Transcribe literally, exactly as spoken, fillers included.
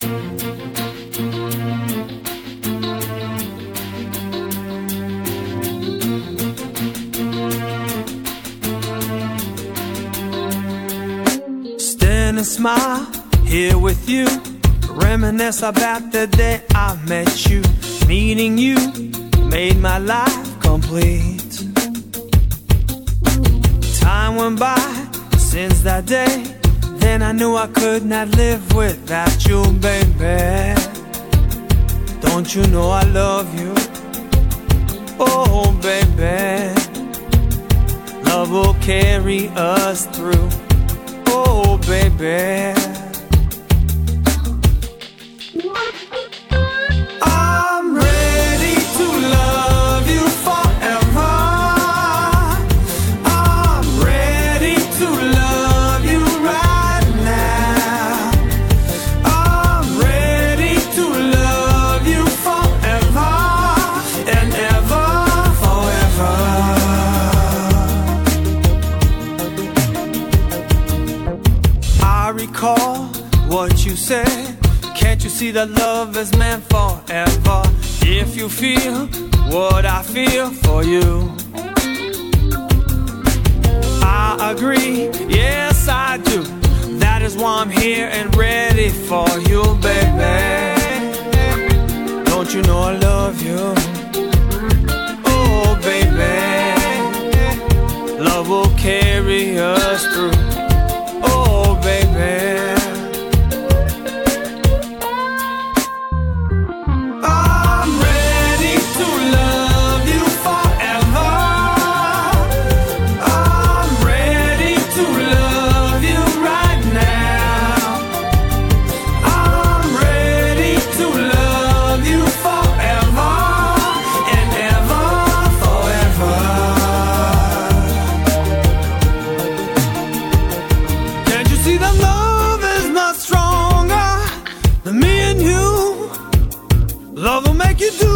Stand and smile here with you, reminisce about the day I met you. Meeting you made my life complete. Time went by since that day, then I knew I could not live without you, baby. Don't you know I love you? Oh, baby, love will carry us through. Oh, baby, I'm ready to love you forever. I'm ready to love you right now. I'm ready to love you forever and ever, forever. I recall what you said. Can't you see that love is meant forever? If you feel what I feel for you, I agree, yes I do. That is why I'm here and ready for you, baby. Don't you know I love you? Oh, baby, love will carry us through. Oh, baby, love will make you do